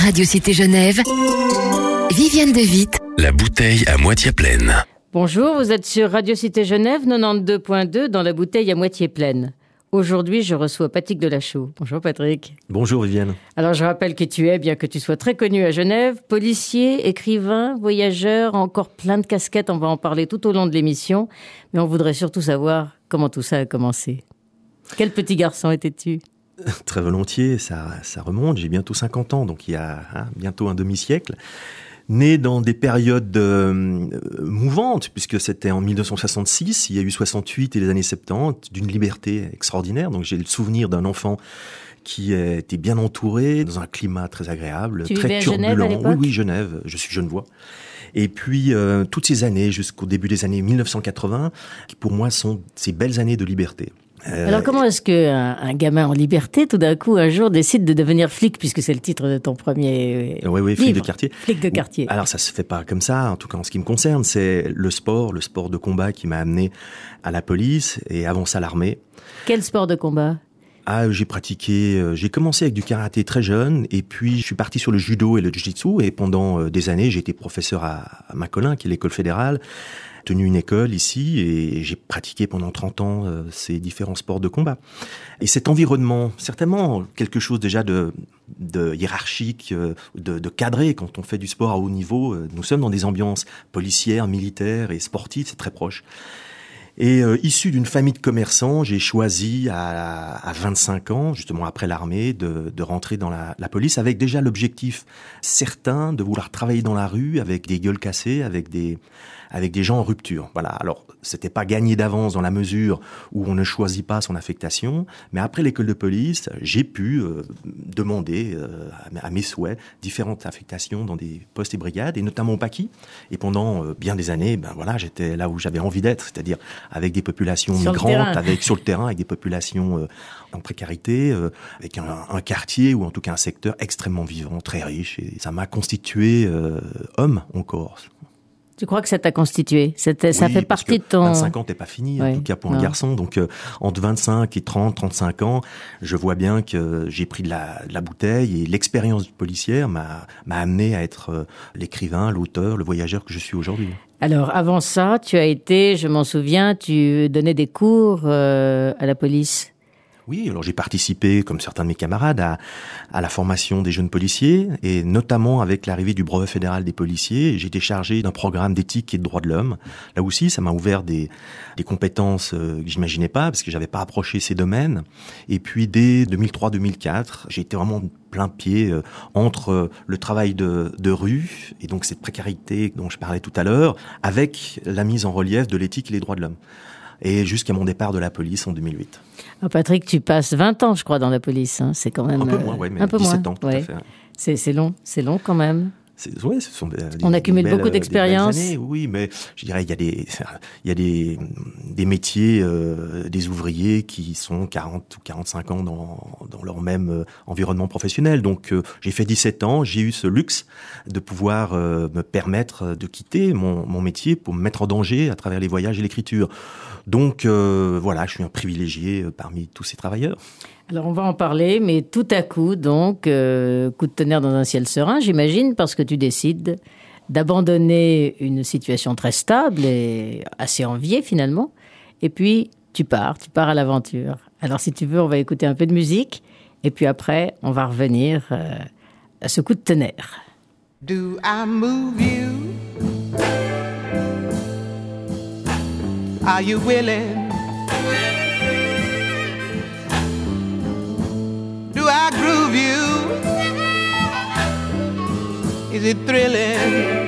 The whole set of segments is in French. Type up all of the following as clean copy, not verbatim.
Radio Cité Genève, Viviane de Witt. La bouteille à moitié pleine. Bonjour, vous êtes sur Radio Cité Genève 92.2 dans la bouteille à moitié pleine. Aujourd'hui, je reçois Patrick Delachaux. Bonjour Patrick. Bonjour Viviane. Alors je rappelle qui tu es, bien que tu sois très connu à Genève. Policier, écrivain, voyageur, encore plein de casquettes, on va en parler tout au long de l'émission. Mais on voudrait surtout savoir comment tout ça a commencé. Quel petit garçon étais-tu ? Très volontiers, ça remonte, j'ai bientôt 50 ans, donc il y a bientôt un demi-siècle. Né dans des périodes mouvantes, puisque c'était en 1966, il y a eu 68 et les années 70, d'une liberté extraordinaire. Donc j'ai le souvenir d'un enfant qui était bien entouré, dans un climat très agréable, tu très turbulent. Genève à l'époque ? Oui, Genève, je suis genevois. Et puis, toutes ces années, jusqu'au début des années 1980, qui pour moi sont ces belles années de liberté. Alors comment est-ce qu'un gamin en liberté, tout d'un coup, un jour, décide de devenir flic, puisque c'est le titre de ton premier Oui, flic de quartier. Flic de quartier. Alors ça se fait pas comme ça, en tout cas en ce qui me concerne, c'est le sport de combat qui m'a amené à la police et avant ça l'armée. Quel sport de combat ? J'ai commencé avec du karaté très jeune et puis je suis parti sur le judo et le jiu-jitsu et pendant des années j'ai été professeur à Macolin, qui est l'école fédérale. Tenu une école ici et j'ai pratiqué pendant 30 ans ces différents sports de combat. Et cet environnement, certainement quelque chose déjà de hiérarchique, de cadré quand on fait du sport à haut niveau. Nous sommes dans des ambiances policières, militaires et sportives, c'est très proche. Et issu d'une famille de commerçants, j'ai choisi à 25 ans, justement après l'armée, de rentrer dans la police avec déjà l'objectif certain de vouloir travailler dans la rue avec des gueules cassées, avec des gens en rupture. Voilà. Alors, c'était pas gagné d'avance dans la mesure où on ne choisit pas son affectation, mais après l'école de police, j'ai pu demander à mes souhaits différentes affectations dans des postes et brigades, et notamment au Paquis. Et pendant bien des années, j'étais là où j'avais envie d'être, c'est-à-dire avec des populations migrantes, sur le terrain, avec des populations en précarité, avec un quartier ou en tout cas un secteur extrêmement vivant, très riche, et ça m'a constitué homme encore. Tu crois que ça t'a constitué ? Ça fait partie de ton... 25 ans, t'es pas fini, en tout cas pour un garçon. Donc, entre 25 et 30, 35 ans, je vois bien que j'ai pris de la bouteille et l'expérience policière m'a amené à être l'écrivain, l'auteur, le voyageur que je suis aujourd'hui. Alors, avant ça, tu as été, je m'en souviens, tu donnais des cours à la police. Oui, alors j'ai participé, comme certains de mes camarades, à la formation des jeunes policiers, et notamment avec l'arrivée du brevet fédéral des policiers, j'ai été chargé d'un programme d'éthique et de droits de l'homme. Là aussi, ça m'a ouvert des compétences que j'imaginais pas, parce que j'avais pas approché ces domaines. Et puis dès 2003-2004, j'ai été vraiment plein pied entre le travail de rue, et donc cette précarité dont je parlais tout à l'heure, avec la mise en relief de l'éthique et les droits de l'homme. Et jusqu'à mon départ de la police en 2008. Oh Patrick, tu passes 20 ans, je crois, dans la police. Hein. C'est quand même... Un peu moins, mais un peu 17 moins, ans, tout à fait. C'est long quand même. Ce sont on accumule beaucoup d'expérience. Oui, mais je dirais il y a des métiers, des ouvriers qui sont 40 ou 45 ans dans leur même environnement professionnel. Donc j'ai fait 17 ans, j'ai eu ce luxe de pouvoir me permettre de quitter mon métier pour me mettre en danger à travers les voyages et l'écriture. Donc je suis un privilégié parmi tous ces travailleurs. Alors on va en parler, mais tout à coup, donc, coup de tonnerre dans un ciel serein, j'imagine, parce que tu décides d'abandonner une situation très stable et assez enviée finalement, et puis tu pars à l'aventure. Alors si tu veux, on va écouter un peu de musique, et puis après, on va revenir à ce coup de tonnerre. Do I move you? Are you willing? Do I groove you? Is it thrilling?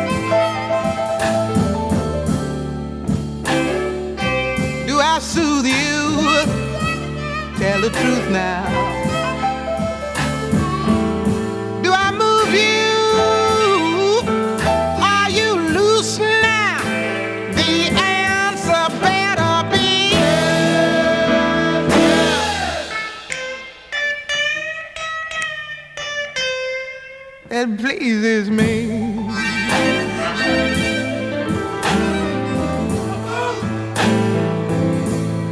Do I soothe you? Tell the truth now. Do I move you? Are you loose now? The answer better be that pleases me.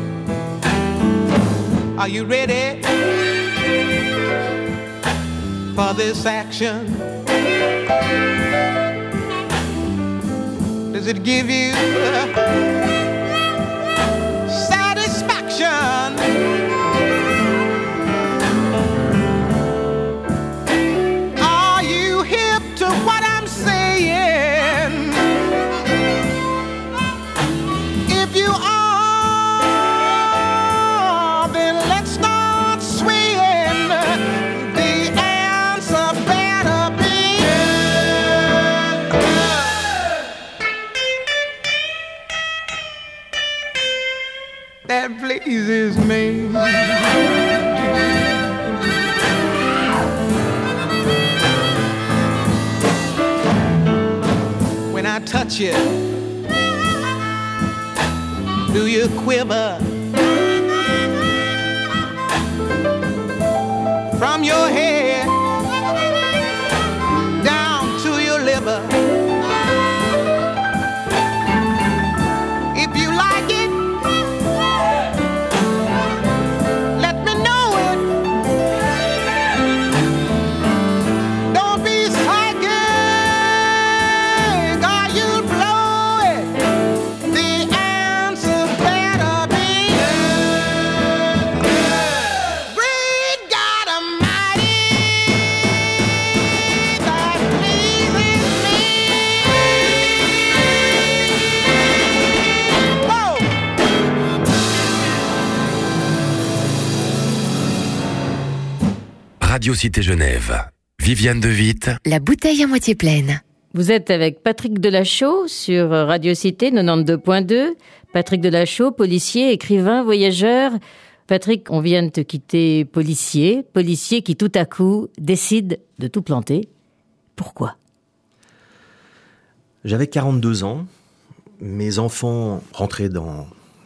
Are you ready for this action? Does it give you satisfaction? Are you hip to what I'm saying? If you are, then let's start swaying. The answer better be that pleases me. When I touch you, do you quiver? From your head down to your liver. If you like it, let me know it. Don't be psychic or you'll blow it. The answer better be great God Almighty that pleases me. Whoa! Radio Cité Genève. Viviane de Witt. La bouteille à moitié pleine. Vous êtes avec Patrick Delachaux sur Radio Cité 92.2. Patrick Delachaux, policier, écrivain, voyageur. Patrick, on vient de te quitter policier qui tout à coup décide de tout planter. Pourquoi ? J'avais 42 ans. Mes enfants rentraient dans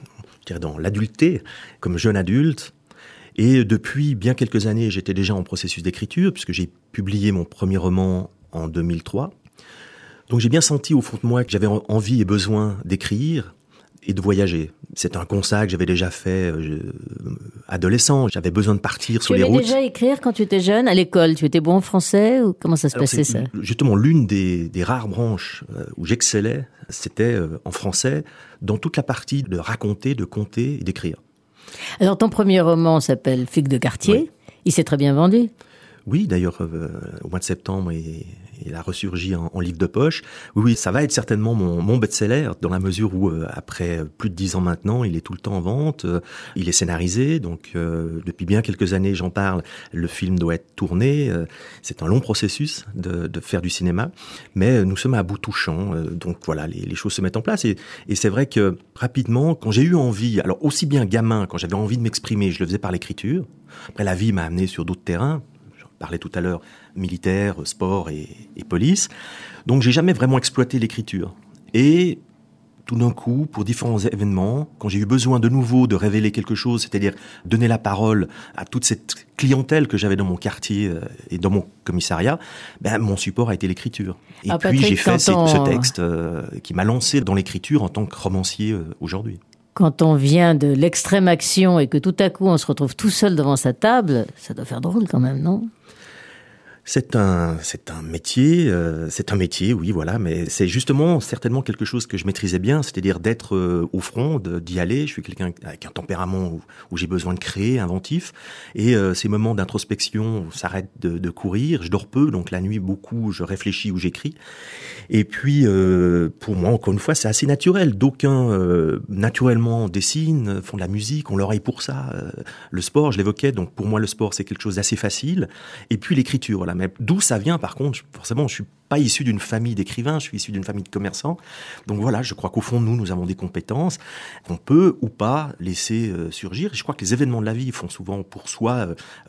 l'adulté, comme jeune adulte. Et depuis bien quelques années, j'étais déjà en processus d'écriture, puisque j'ai publié mon premier roman en 2003. Donc j'ai bien senti au fond de moi que j'avais envie et besoin d'écrire et de voyager. C'est un constat que j'avais déjà fait adolescent. J'avais besoin de partir sur les routes. Tu aimais déjà écrire quand tu étais jeune, à l'école? Tu étais bon en français ou comment ça se passait ça? Justement, l'une des rares branches où j'excellais, c'était en français, dans toute la partie de raconter, de conter et d'écrire. Alors ton premier roman s'appelle Flic de quartier. Oui. Il s'est très bien vendu. Oui, d'ailleurs, au mois de septembre, il a ressurgi en livre de poche. Oui, ça va être certainement mon best-seller, dans la mesure où, après plus de 10 ans maintenant, il est tout le temps en vente. Il est scénarisé, donc depuis bien quelques années, j'en parle. Le film doit être tourné. C'est un long processus de faire du cinéma. Mais nous sommes à bout touchant. Donc voilà, les choses se mettent en place. Et c'est vrai que, rapidement, quand j'ai eu envie, alors aussi bien gamin, quand j'avais envie de m'exprimer, je le faisais par l'écriture. Après, la vie m'a amené sur d'autres terrains. Je parlais tout à l'heure militaire, sport et police. Donc, j'ai jamais vraiment exploité l'écriture. Et tout d'un coup, pour différents événements, quand j'ai eu besoin de nouveau de révéler quelque chose, c'est-à-dire donner la parole à toute cette clientèle que j'avais dans mon quartier et dans mon commissariat, mon support a été l'écriture. Et puis, Patrick, j'ai fait ce texte qui m'a lancé dans l'écriture en tant que romancier aujourd'hui. Quand on vient de l'extrême action et que tout à coup on se retrouve tout seul devant sa table, ça doit faire drôle quand même, non ? C'est un métier, oui, voilà, mais c'est justement certainement quelque chose que je maîtrisais bien, c'est-à-dire d'être au front, d'y aller. Je suis quelqu'un avec un tempérament où j'ai besoin de créer, inventif, et ces moments d'introspection, ça arrête de courir. Je dors peu, donc la nuit beaucoup, je réfléchis ou j'écris. Et puis, pour moi, encore une fois, c'est assez naturel. D'aucuns naturellement dessinent, font de la musique, ont l'oreille pour ça. Le sport, je l'évoquais, donc pour moi le sport c'est quelque chose d'assez facile. Et puis l'écriture, voilà. Mais d'où ça vient, par contre, forcément, je suis pas issu d'une famille d'écrivains, je suis issu d'une famille de commerçants. Donc voilà, je crois qu'au fond, nous avons des compétences qu'on peut ou pas laisser surgir. Je crois que les événements de la vie font souvent pour soi,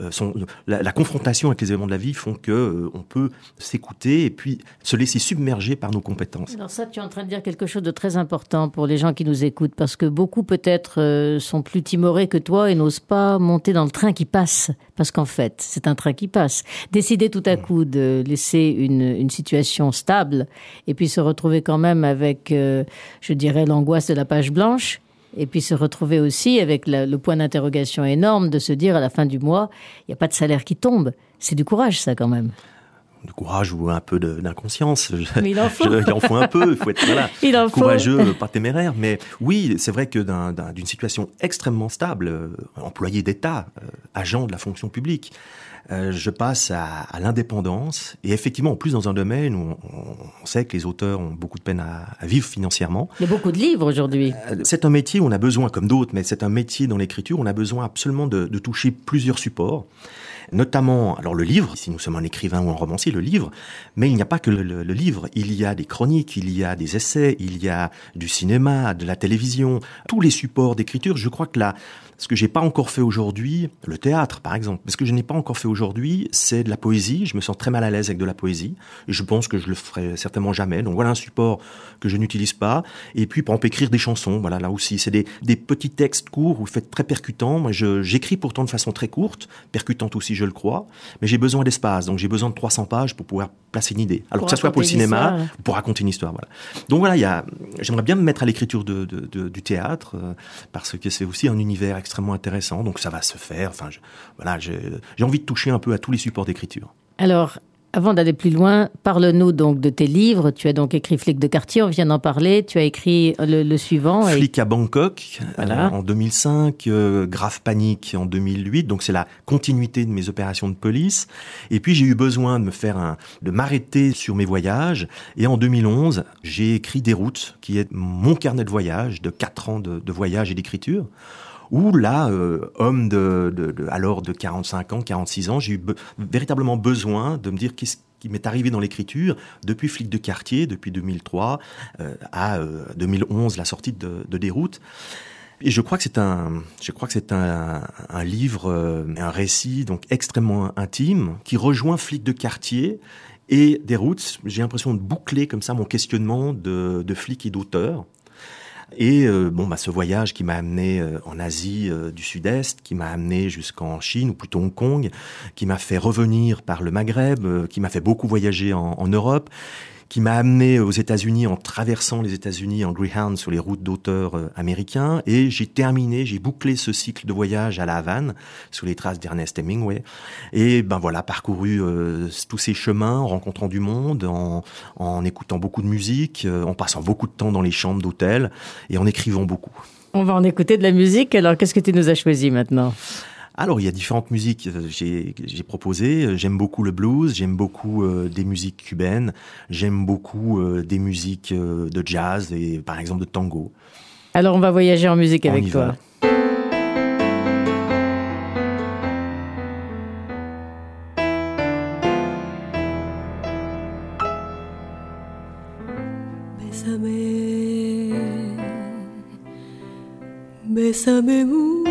la confrontation avec les événements de la vie font que on peut s'écouter et puis se laisser submerger par nos compétences. Alors ça, tu es en train de dire quelque chose de très important pour les gens qui nous écoutent, parce que beaucoup peut-être sont plus timorés que toi et n'osent pas monter dans le train qui passe, parce qu'en fait, c'est un train qui passe. Décider tout à coup de laisser une situation stable et puis se retrouver quand même avec, je dirais, l'angoisse de la page blanche, et puis se retrouver aussi avec le point d'interrogation énorme de se dire à la fin du mois, il n'y a pas de salaire qui tombe. C'est du courage, ça, quand même. Du courage ou un peu d'inconscience. Mais il en faut. Il en faut un peu, il faut être Il en faut. courageux, pas téméraire. Mais oui, c'est vrai que d'une situation extrêmement stable, employé d'État, agent de la fonction publique, je passe à l'indépendance. Et effectivement, en plus dans un domaine où on sait que les auteurs ont beaucoup de peine à vivre financièrement. Il y a beaucoup de livres aujourd'hui. C'est un métier où on a besoin, comme d'autres, mais c'est un métier dans l'écriture où on a besoin absolument de toucher plusieurs supports. Notamment, alors le livre, si nous sommes un écrivain ou un romancier, le livre, mais il n'y a pas que le livre. Il y a des chroniques, il y a des essais, il y a du cinéma, de la télévision, tous les supports d'écriture. Je crois que ce que j'ai pas encore fait aujourd'hui, le théâtre par exemple, ce que je n'ai pas encore fait aujourd'hui, c'est de la poésie. Je me sens très mal à l'aise avec de la poésie. Et je pense que je le ferai certainement jamais. Donc voilà un support que je n'utilise pas. Et puis par exemple écrire des chansons, voilà, là aussi c'est des petits textes courts ou faits très percutants. Moi j'écris pourtant de façon très courte, percutante aussi je le crois, mais j'ai besoin d'espace. Donc j'ai besoin de 300 pages pour pouvoir placer une idée. Alors que ça soit pour le cinéma, ou pour raconter une histoire, voilà. Donc voilà, j'aimerais bien me mettre à l'écriture du théâtre parce que c'est aussi un univers extrêmement intéressant. Donc ça va se faire. Enfin, j'ai envie de toucher un peu à tous les supports d'écriture. Alors, avant d'aller plus loin, parle-nous donc de tes livres. Tu as donc écrit Flic de quartier, on vient d'en parler. Tu as écrit le suivant. Flic à Bangkok, voilà. En 2005, Grave Panique en 2008. Donc c'est la continuité de mes opérations de police. Et puis j'ai eu besoin de m'arrêter sur mes voyages. Et en 2011, j'ai écrit Des routes, qui est mon carnet de voyage de 4 ans de voyage et d'écriture. Où là, homme alors de 45 ans, 46 ans, j'ai eu véritablement besoin de me dire qu'est-ce qui m'est arrivé dans l'écriture depuis Flic de quartier, depuis 2003 à 2011, la sortie de Déroute. Et je crois que c'est un livre, un récit donc extrêmement intime qui rejoint Flic de quartier et Déroute. J'ai l'impression de boucler comme ça mon questionnement de flic et d'auteur. Et ce voyage qui m'a amené en Asie du Sud-Est, qui m'a amené jusqu'en Chine, ou plutôt Hong Kong, qui m'a fait revenir par le Maghreb, qui m'a fait beaucoup voyager en Europe, qui m'a amené aux États-Unis en traversant les États-Unis en Greyhound sur les routes d'auteurs américains. Et j'ai bouclé ce cycle de voyage à La Havane, sous les traces d'Ernest Hemingway. Et parcouru tous ces chemins, en rencontrant du monde, en écoutant beaucoup de musique, en passant beaucoup de temps dans les chambres d'hôtel et en écrivant beaucoup. On va en écouter de la musique. Alors, qu'est-ce que tu nous as choisi maintenant ? Alors, il y a différentes musiques j'ai proposées. J'aime beaucoup le blues, j'aime beaucoup des musiques cubaines, j'aime beaucoup des musiques de jazz et par exemple de tango. Alors, on va voyager en musique avec toi. Bésame mucho,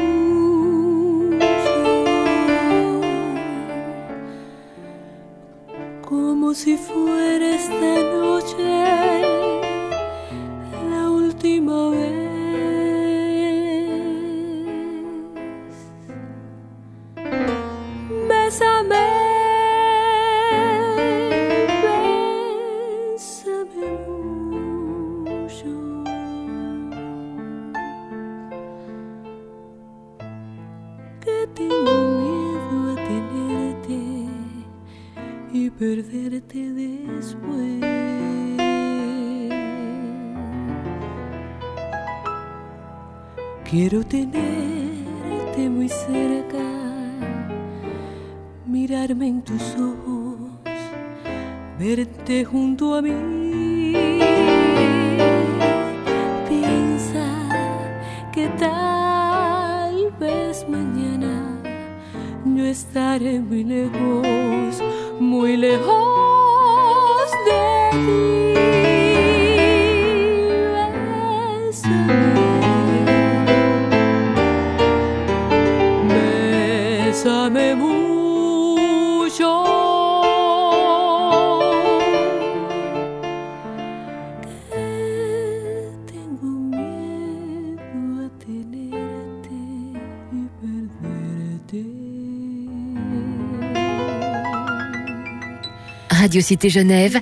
como si fuera esta noche la última vez. Bésame, bésame mucho. Que tengo miedo a tenerte y perderte después. Quiero tenerte muy cerca, mirarme en tus ojos, verte junto a mí. Piensa que tal vez mañana yo estaré muy lejos de ti. Bésame mucho, que tengo miedo a tenerte y perderte. Radio Cité Genève.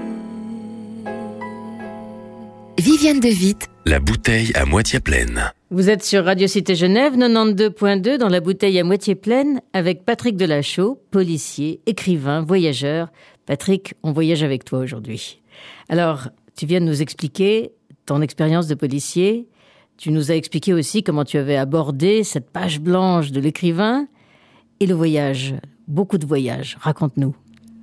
Viviane de Witt. La bouteille à moitié pleine. Vous êtes sur Radio Cité Genève, 92.2 dans la bouteille à moitié pleine avec Patrick Delachaux, policier, écrivain, voyageur. Patrick, on voyage avec toi aujourd'hui. Alors, tu viens de nous expliquer ton expérience de policier. Tu nous as expliqué aussi comment tu avais abordé cette page blanche de l'écrivain et le voyage. Beaucoup de voyages. Raconte-nous.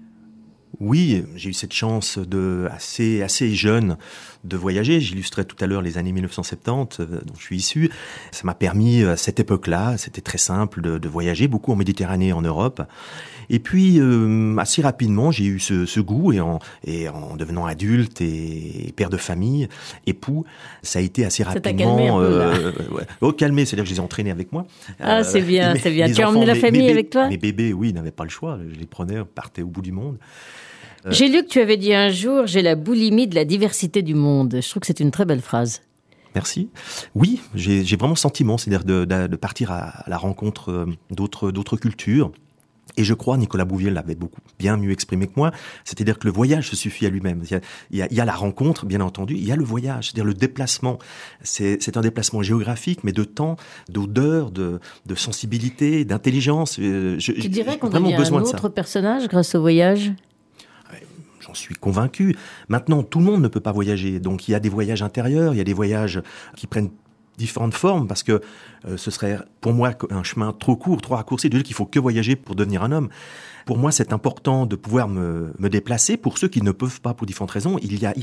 Oui, j'ai eu cette chance assez jeune de voyager. J'illustrais tout à l'heure les années 1970 dont je suis issu. Ça m'a permis à cette époque-là, c'était très simple de voyager, beaucoup en Méditerranée, en Europe. Et puis assez rapidement, j'ai eu ce goût et en devenant adulte et père de famille, époux, ça a été assez rapidement. Ça t'a calmé un peu là. Calmé, c'est-à-dire que je les ai entraînés avec moi. Ah, c'est bien, c'est bien. Tu as enfants, emmené la famille avec toi? Mes bébés, oui, n'avaient pas le choix. Je les prenais, partaient au bout du monde. J'ai lu que tu avais dit un jour « J'ai la boulimie de la diversité du monde ». Je trouve que c'est une très belle phrase. Merci. Oui, j'ai vraiment ce sentiment, c'est-à-dire de partir à la rencontre d'autres cultures. Et je crois, Nicolas Bouvier l'avait bien mieux exprimé que moi, c'est-à-dire que le voyage se suffit à lui-même. Il y a la rencontre, bien entendu, il y a le voyage, c'est-à-dire le déplacement. C'est un déplacement géographique, mais de temps, d'odeur, de sensibilité, d'intelligence. Tu dirais qu'on devient un autre personnage grâce au voyage ? J'en suis convaincu. Maintenant, tout le monde ne peut pas voyager. Donc, il y a des voyages intérieurs, il y a des voyages qui prennent différentes formes, parce que ce serait, pour moi, un chemin trop court, trop raccourci, de dire qu'il faut que voyager pour devenir un homme. Pour moi, c'est important de pouvoir me déplacer. Pour ceux qui ne peuvent pas, pour différentes raisons, il y a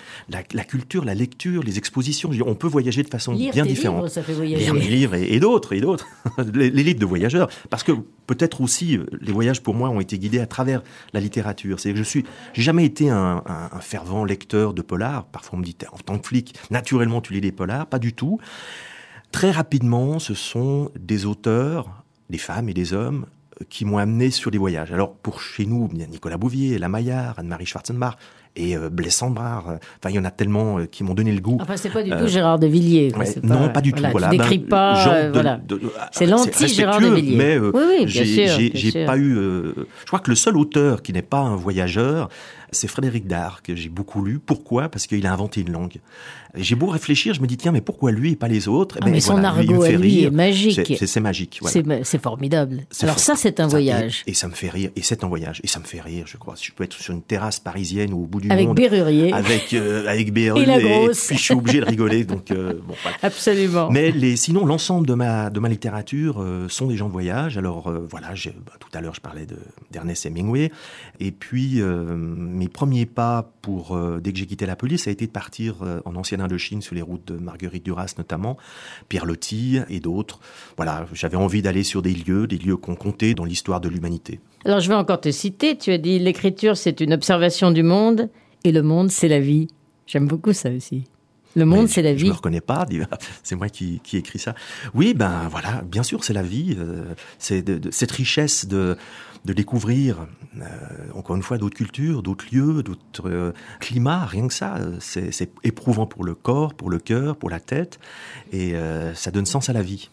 la culture, la lecture, les expositions. On peut voyager de façon bien différente. Livres, ça fait voyager. Lire mes livres et d'autres. les livres de voyageurs. Parce que peut-être aussi, les voyages pour moi ont été guidés à travers la littérature. C'est que j'ai jamais été un fervent lecteur de polars. Parfois on me dit, en tant que flic, naturellement tu lis des polars. Pas du tout. Très rapidement, ce sont des auteurs, des femmes et des hommes, qui m'ont amené sur des voyages. Alors, pour chez nous, il y a Nicolas Bouvier, La Maillard, Anne-Marie Schwarzenbach et Blaise Cendrars. Enfin, il y en a tellement qui m'ont donné le goût. Enfin, c'est pas du tout Gérard de Villiers. Ouais, non, pas du tout. Voilà. Tu décris pas. Voilà. C'est l'anti-Gérard de Villiers. Mais oui, bien sûr. J'ai pas eu. Je crois que le seul auteur qui n'est pas un voyageur, c'est Frédéric Dard, que j'ai beaucoup lu. Pourquoi ? Parce qu'il a inventé une langue. Et j'ai beau réfléchir, je me dis, tiens, mais pourquoi lui et pas les autres ? Mais son argot à lui est magique. C'est magique. Voilà. C'est formidable. Alors ça, c'est un voyage. Et ça me fait rire. Et c'est un voyage. Et ça me fait rire, je crois. Si je peux être sur une terrasse parisienne ou au bout du avec monde. Bérurier. Avec Bérurier. Et la grosse. Puis je suis obligé de rigoler. Donc, bon, voilà. Absolument. Mais sinon, l'ensemble de ma littérature sont des gens de voyage. Alors, voilà, tout à l'heure, je parlais d'Ernest Hemingway. Et puis, mes premiers pas dès que j'ai quitté la police, ça a été de partir en ancienne Indochine sur les routes de Marguerite Duras notamment, Pierre Loti et d'autres. Voilà, j'avais envie d'aller sur des lieux qu'on comptait dans l'histoire de l'humanité. Alors je vais encore te citer, tu as dit l'écriture c'est une observation du monde et le monde c'est la vie. J'aime beaucoup ça aussi. Le monde, c'est la vie. Je me reconnais pas, c'est moi qui écris ça. Oui, ben voilà, bien sûr, c'est la vie. C'est cette richesse de découvrir, encore une fois, d'autres cultures, d'autres lieux, d'autres climats, rien que ça. C'est éprouvant pour le corps, pour le cœur, pour la tête, et ça donne sens à la vie.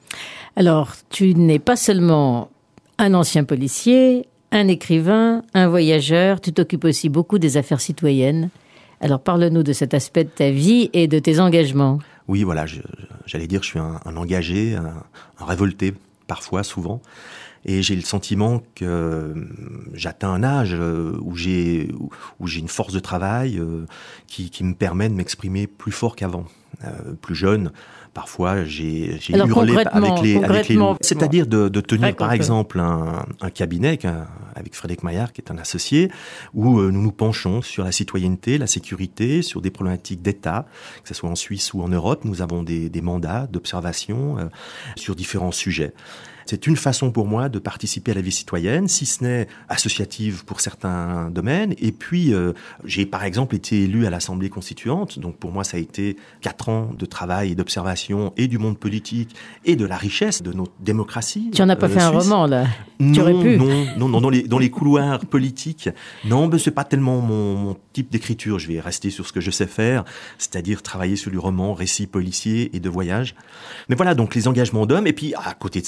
Alors, tu n'es pas seulement un ancien policier, un écrivain, un voyageur, tu t'occupes aussi beaucoup des affaires citoyennes. Alors, parle-nous de cet aspect de ta vie et de tes engagements. Oui, voilà, j'allais dire, je suis un engagé, un révolté, parfois, souvent. Et j'ai le sentiment que j'atteins un âge où j'ai une force de travail qui me permet de m'exprimer plus fort qu'avant. Plus jeune, parfois, j'ai hurlé avec les loups. C'est-à-dire de tenir, par exemple, un cabinet avec Frédéric Maillard, qui est un associé, où nous nous penchons sur la citoyenneté, la sécurité, sur des problématiques d'État, que ce soit en Suisse ou en Europe. Nous avons des mandats d'observation sur différents sujets. C'est une façon pour moi de participer à la vie citoyenne, si ce n'est associative pour certains domaines. Et puis, j'ai par exemple été élu à l'Assemblée constituante. Donc pour moi, ça a été 4 ans de travail et d'observation et du monde politique et de la richesse de notre démocratie. Tu n'en as pas fait un roman, là ? Tu aurais pu. Non, dans les couloirs politiques. Non, mais c'est pas tellement mon type d'écriture. Je vais rester sur ce que je sais faire, c'est-à-dire travailler sur du roman, récit policier et de voyage. Mais voilà, donc les engagements d'hommes. Et puis, à côté de ça,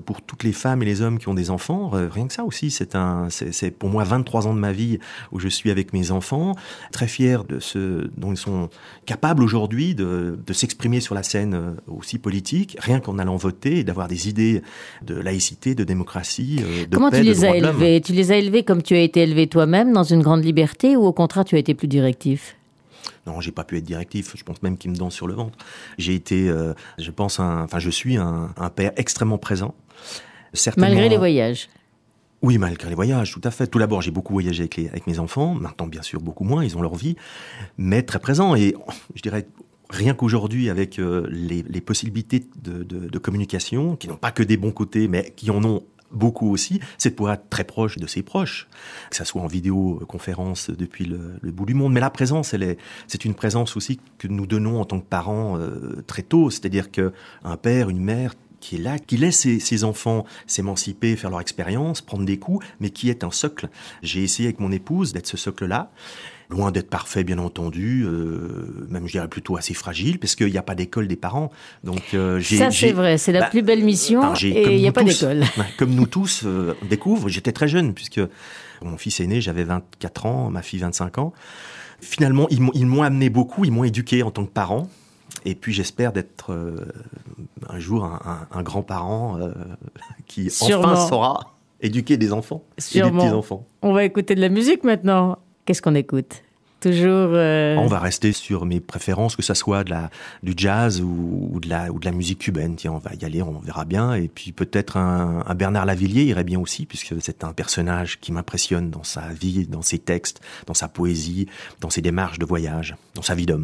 pour toutes les femmes et les hommes qui ont des enfants. Rien que ça aussi, c'est pour moi 23 ans de ma vie où je suis avec mes enfants, très fier de ce dont ils sont capables aujourd'hui de s'exprimer sur la scène aussi politique, rien qu'en allant voter et d'avoir des idées de laïcité, de démocratie, de Comment paix, tu de les droits as de l'homme. élevés? Tu les as élevés comme tu as été élevé toi-même, dans une grande liberté, ou au contraire tu as été plus directif? Non, j'ai pas pu être directif. Je pense même qu'il me danse sur le ventre. J'ai été, je suis un père extrêmement présent. Certainement, Malgré les voyages? Oui, malgré les voyages, tout à fait. Tout d'abord, j'ai beaucoup voyagé avec mes enfants. Maintenant, bien sûr, beaucoup moins. Ils ont leur vie. Mais très présent. Et je dirais, rien qu'aujourd'hui, avec les possibilités de communication, qui n'ont pas que des bons côtés, mais qui en ont beaucoup aussi, c'est de pouvoir être très proche de ses proches, que ça soit en vidéoconférence depuis le bout du monde. Mais la présence, c'est une présence aussi que nous donnons en tant que parents très tôt. C'est-à-dire qu'un père, une mère qui est là, qui laisse ses enfants s'émanciper, faire leur expérience, prendre des coups, mais qui est un socle. J'ai essayé avec mon épouse d'être ce socle-là. Loin d'être parfait, bien entendu, même je dirais plutôt assez fragile, parce qu'il n'y a pas d'école des parents. Donc, c'est vrai, c'est la plus belle mission, et il n'y a pas d'école. Comme nous tous, on découvre, j'étais très jeune, puisque mon fils aîné, j'avais 24 ans, ma fille 25 ans. Finalement, ils m'ont amené beaucoup, ils m'ont éduqué en tant que parent. Et puis j'espère d'être un jour un grand-parent qui Sûrement. enfin saura éduquer des enfants et des petits-enfants. On va écouter de la musique maintenant. Qu'est-ce qu'on écoute? Toujours... On va rester sur mes préférences, que ça soit du jazz ou de la musique cubaine. Tiens, on va y aller, on verra bien. Et puis peut-être un Bernard Lavilliers irait bien aussi, puisque c'est un personnage qui m'impressionne dans sa vie, dans ses textes, dans sa poésie, dans ses démarches de voyage, dans sa vie d'homme.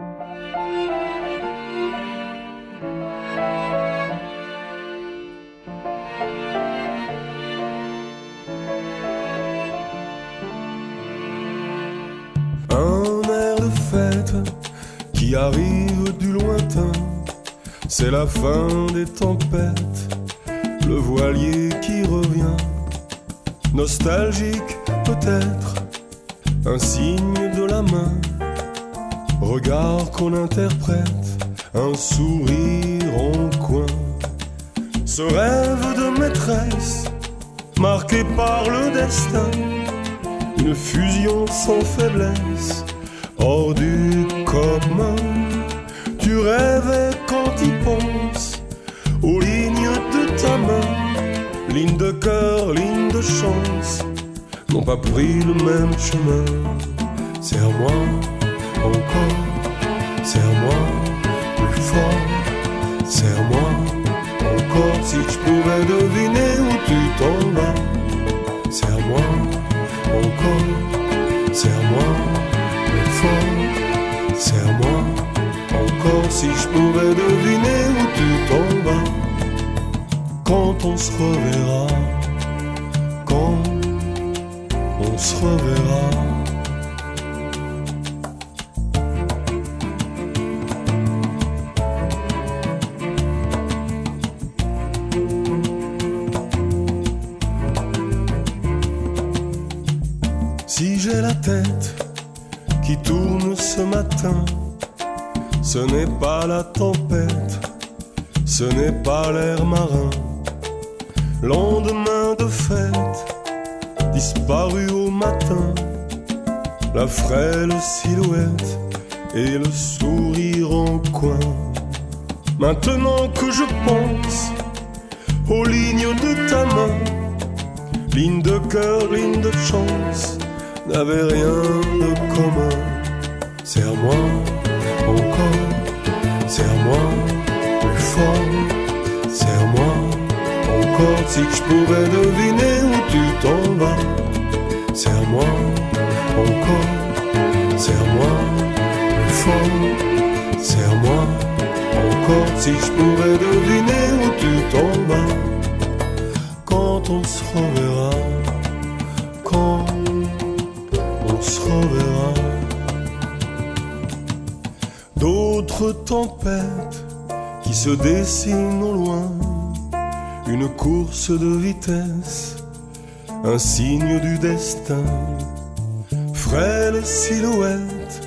Qui arrive du lointain, c'est la fin des tempêtes, le voilier qui revient, nostalgique peut-être, un signe de la main, regard qu'on interprète, un sourire en coin, ce rêve de maîtresse, marqué par le destin, une fusion sans faiblesse, hors du commun. Tu rêvais quand y penses aux lignes de ta main, ligne de cœur, ligne de chance, n'ont pas pris le même chemin. Serre-moi encore, serre-moi plus fort, serre-moi encore si je pouvais deviner où tu t'en vas. Serre-moi encore, serre-moi plus fort, serre-moi encore si je pouvais deviner où tu t'en vas. Quand on se reverra, quand on se reverra. Si j'ai la tête qui tourne ce matin, ce n'est pas la tempête, ce n'est pas l'air marin. Lendemain de fête, disparu au matin, la frêle silhouette et le sourire en coin. Maintenant que je pense aux lignes de ta main, ligne de cœur, ligne de chance, n'avait rien de commun. Serre-moi encore, serre-moi plus fort, serre-moi encore si je pouvais deviner où tu t'en vas. Serre-moi encore, serre-moi plus fort, serre-moi encore si je pouvais deviner où tu t'en vas. Quand on se reverra, quand on se reverra. D'autres tempêtes qui se dessinent au loin, une course de vitesse, un signe du destin. Frêle silhouette,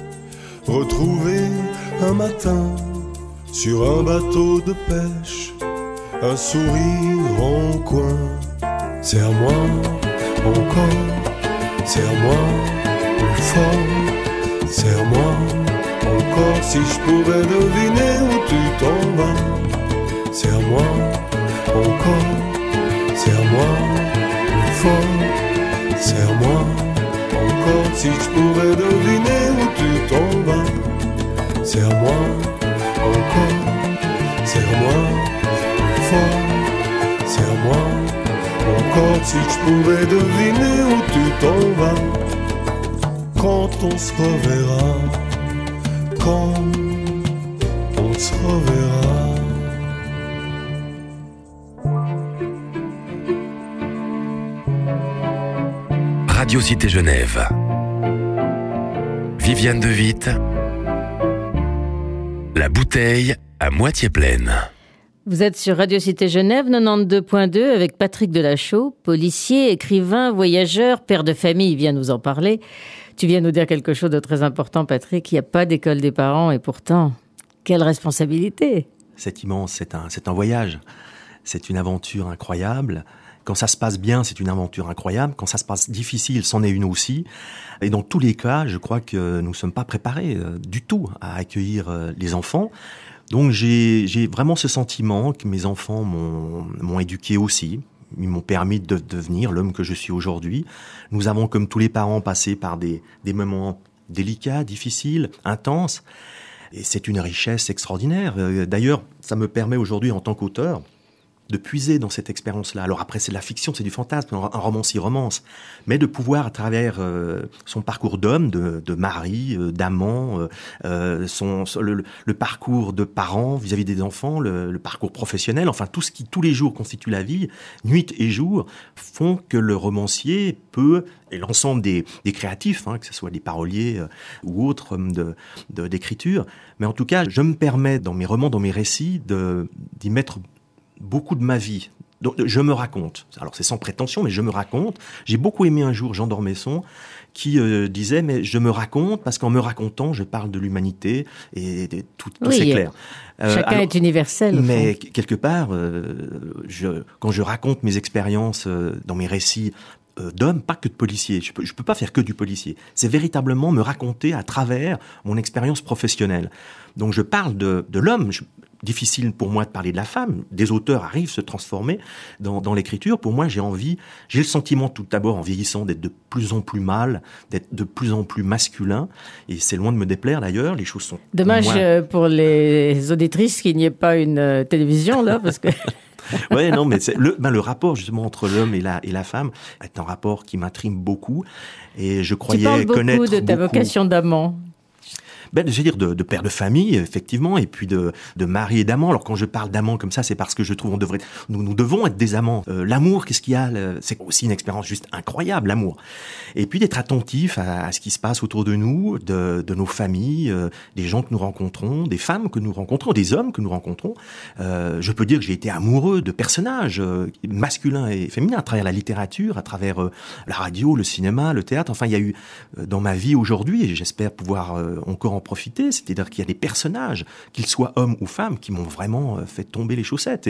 retrouvée un matin sur un bateau de pêche, un sourire en coin. Serre-moi encore, serre-moi plus fort, serre-moi encore si je pouvais deviner où tu t'en vas. Serre-moi encore, serre-moi plus fort, serre-moi encore si je pouvais deviner où tu t'en vas. Serre-moi encore, serre-moi plus fort, serre-moi encore si je pouvais deviner où tu t'en vas. Quand on se reverra, quand on se reverra. Radio Cité Genève. Viviane de Witt. La bouteille à moitié pleine. Vous êtes sur Radio Cité Genève 92.2 avec Patrick Delachaux, policier, écrivain, voyageur, père de famille, il vient nous en parler. Tu viens nous dire quelque chose de très important, Patrick, il n'y a pas d'école des parents et pourtant, quelle responsabilité! C'est immense, c'est un voyage, c'est une aventure incroyable. Quand ça se passe bien, c'est une aventure incroyable. Quand ça se passe difficile, c'en est une aussi. Et dans tous les cas, je crois que nous ne sommes pas préparés du tout à accueillir les enfants. Donc j'ai vraiment ce sentiment que mes enfants m'ont éduqué aussi. Ils m'ont permis de devenir l'homme que je suis aujourd'hui. Nous avons, comme tous les parents, passé par des moments délicats, difficiles, intenses. Et c'est une richesse extraordinaire. D'ailleurs, ça me permet aujourd'hui, en tant qu'auteur, de puiser dans cette expérience-là. Alors après, c'est de la fiction, c'est du fantasme, un romancier romance, mais de pouvoir, à travers son parcours d'homme, de mari, d'amant, le parcours de parents vis-à-vis des enfants, le parcours professionnel, enfin tout ce qui tous les jours constitue la vie, nuit et jour, font que le romancier peut, et l'ensemble des créatifs, que ce soit des paroliers ou autres d'écriture, mais en tout cas, je me permets dans mes romans, dans mes récits, d'y mettre beaucoup de ma vie. Donc, je me raconte. Alors, c'est sans prétention, mais je me raconte. J'ai beaucoup aimé un jour Jean d'Ormesson qui disait, mais je me raconte parce qu'en me racontant, je parle de l'humanité et tout oui, c'est clair. Chacun est universel. Mais quelque part, quand je raconte mes expériences dans mes récits d'hommes, pas que de policiers. Je peux pas faire que du policier. C'est véritablement me raconter à travers mon expérience professionnelle. Donc, je parle de l'homme. Difficile pour moi de parler de la femme. Des auteurs arrivent se transformer dans l'écriture. Pour moi, j'ai le sentiment tout d'abord en vieillissant d'être de plus en plus mâle, d'être de plus en plus masculin. Et c'est loin de me déplaire d'ailleurs. Les choses sont... Dommage pour les auditrices qu'il n'y ait pas une télévision là, parce que... Ouais, non, mais le rapport justement entre l'homme et la femme est un rapport qui m'intrigue beaucoup. Et je croyais connaître beaucoup de ta vocation d'amant. Je veux dire de père de famille, effectivement, et puis de mari et d'amant. Alors quand je parle d'amant comme ça, c'est parce que je trouve nous devons être des amants. L'amour, qu'est-ce qu'il y a? C'est aussi une expérience juste incroyable, l'amour. Et puis d'être attentif à ce qui se passe autour de nous, de nos familles, des gens que nous rencontrons, des femmes que nous rencontrons, des hommes que nous rencontrons. Je peux dire que j'ai été amoureux de personnages masculins et féminins à travers la littérature, à travers la radio, le cinéma, le théâtre. Enfin, il y a eu dans ma vie aujourd'hui, et j'espère pouvoir encore en profiter, c'est-à-dire qu'il y a des personnages, qu'ils soient hommes ou femmes, qui m'ont vraiment fait tomber les chaussettes.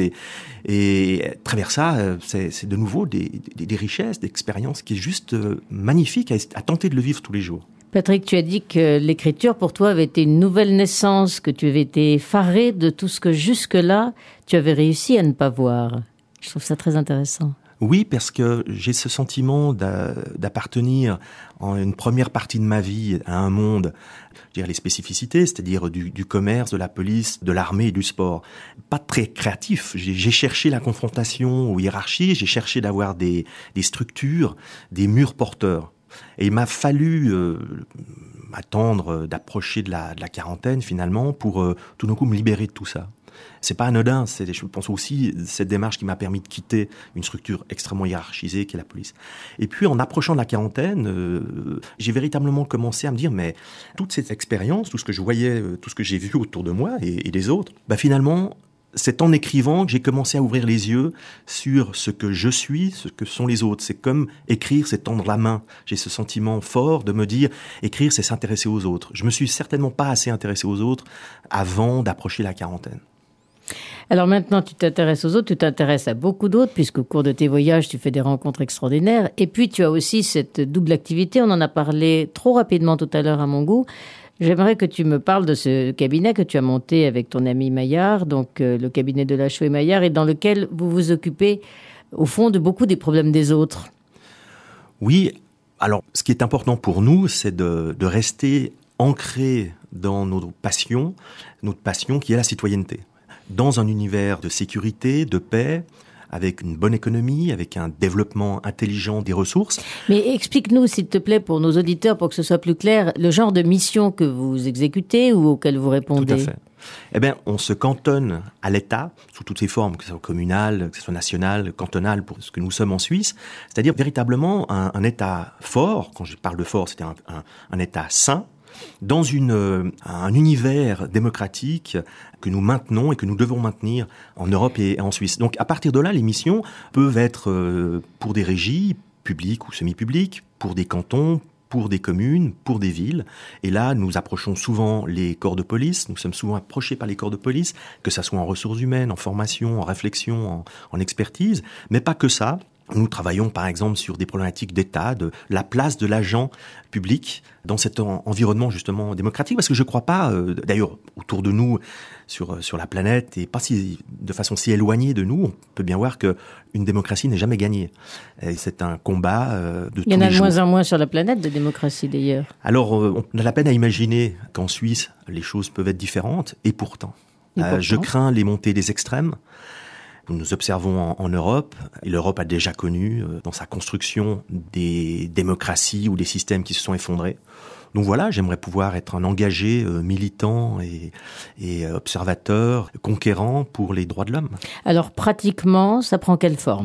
Et à travers ça, c'est de nouveau des richesses, d'expériences qui est juste magnifique à tenter de le vivre tous les jours. Patrick, tu as dit que l'écriture pour toi avait été une nouvelle naissance, que tu avais été effaré de tout ce que jusque-là tu avais réussi à ne pas voir. Je trouve ça très intéressant. Oui, parce que j'ai ce sentiment d'appartenir en une première partie de ma vie à un monde, je dirais les spécificités, c'est-à-dire du commerce, de la police, de l'armée et du sport. Pas très créatif. J'ai cherché la confrontation aux hiérarchies, j'ai cherché d'avoir des structures, des murs porteurs. Et il m'a fallu attendre d'approcher de la quarantaine finalement pour tout d'un coup me libérer de tout ça. C'est pas anodin, je pense aussi cette démarche qui m'a permis de quitter une structure extrêmement hiérarchisée qui est la police. Et puis en approchant de la quarantaine, j'ai véritablement commencé à me dire mais toute cette expérience, tout ce que je voyais, tout ce que j'ai vu autour de moi et des autres, finalement c'est en écrivant que j'ai commencé à ouvrir les yeux sur ce que je suis, ce que sont les autres. C'est comme écrire, c'est tendre la main. J'ai ce sentiment fort de me dire, écrire, c'est s'intéresser aux autres. Je me suis certainement pas assez intéressé aux autres avant d'approcher la quarantaine. Alors maintenant, tu t'intéresses aux autres, tu t'intéresses à beaucoup d'autres, puisqu'au cours de tes voyages, tu fais des rencontres extraordinaires. Et puis, tu as aussi cette double activité. On en a parlé trop rapidement tout à l'heure à mon goût. J'aimerais que tu me parles de ce cabinet que tu as monté avec ton ami Maillard, donc le cabinet de Lachaud et Maillard, et dans lequel vous vous occupez, au fond, de beaucoup des problèmes des autres. Oui, alors ce qui est important pour nous, c'est de rester ancré dans notre passion qui est la citoyenneté. Dans un univers de sécurité, de paix, avec une bonne économie, avec un développement intelligent des ressources. Mais explique-nous, s'il te plaît, pour nos auditeurs, pour que ce soit plus clair, le genre de mission que vous exécutez ou auquel vous répondez. Tout à fait. Eh bien, on se cantonne à l'État, sous toutes ses formes, que ce soit communal, que ce soit national, cantonal, pour ce que nous sommes en Suisse. C'est-à-dire véritablement un État fort. Quand je parle de fort, c'était un État sain, dans un univers démocratique que nous maintenons et que nous devons maintenir en Europe et en Suisse. Donc à partir de là, les missions peuvent être pour des régies publiques ou semi-publiques, pour des cantons, pour des communes, pour des villes. Et là, nous approchons souvent les corps de police, nous sommes souvent approchés par les corps de police, que ça soit en ressources humaines, en formation, en réflexion, en expertise, mais pas que ça. Nous travaillons par exemple sur des problématiques d'État, de la place de l'agent public dans cet environnement justement démocratique, parce que je ne crois pas, d'ailleurs autour de nous sur la planète et pas de façon si éloignée de nous, on peut bien voir qu'une démocratie n'est jamais gagnée. Et c'est un combat de tous les jours. Il y en a de moins en moins sur la planète de démocratie d'ailleurs. Alors on a la peine à imaginer qu'en Suisse les choses peuvent être différentes et pourtant. Je crains les montées des extrêmes. Nous observons en Europe, et l'Europe a déjà connu dans sa construction des démocraties ou des systèmes qui se sont effondrés. Donc voilà, j'aimerais pouvoir être un engagé militant et observateur, conquérant pour les droits de l'homme. Alors pratiquement, ça prend quelle forme ?